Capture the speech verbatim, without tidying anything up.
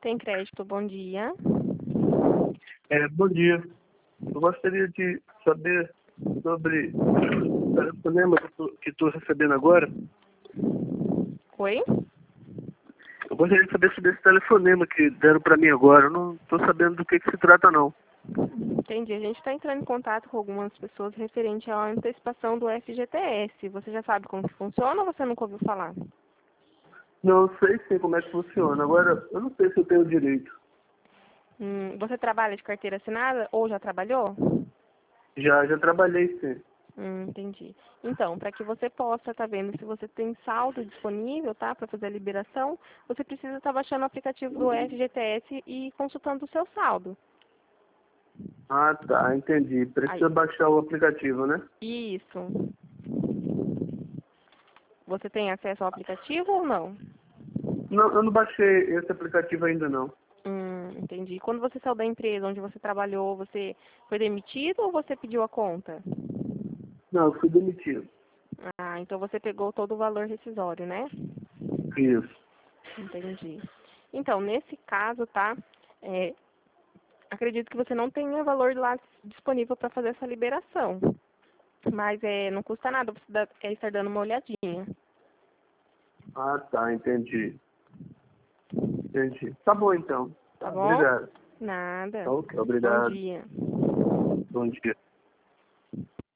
Tem Crédito, bom dia. É, bom dia. Eu gostaria de saber sobre o telefonema que estou recebendo agora. Oi? Eu gostaria de saber sobre esse telefonema que deram para mim agora. Eu não estou sabendo do que, que se trata, não. Entendi. A gente está entrando em contato com algumas pessoas referente à antecipação do F G T S. Você já sabe como que funciona ou você nunca ouviu falar? Não, eu sei sim como é que funciona. Agora, eu não sei se eu tenho direito. Hum, você trabalha de carteira assinada ou já trabalhou? Já, já trabalhei sim. Hum, entendi. Então, para que você possa estar vendo se você tem saldo disponível, tá, para fazer a liberação, você precisa estar baixando o aplicativo do F G T S e consultando o seu saldo. Ah, tá, entendi. Precisa Aí, baixar o aplicativo, né? isso. Você tem acesso ao aplicativo ou não? Não, eu não baixei esse aplicativo ainda, não. Hum, entendi. Quando você saiu da empresa onde você trabalhou, você foi demitido ou você pediu a conta? Não, eu fui demitido. Ah, então você pegou todo o valor rescisório, né? Isso. Entendi. Então, nesse caso, tá? É, acredito que você não tenha valor lá disponível para fazer essa liberação. Mas é, não custa nada você dar, é, estar dando uma olhadinha. Ah, tá, entendi. Entendi. Tá bom, então. Tá Tá, bom? obrigado. Nada. Tá ok, Bom obrigado. dia. Bom dia.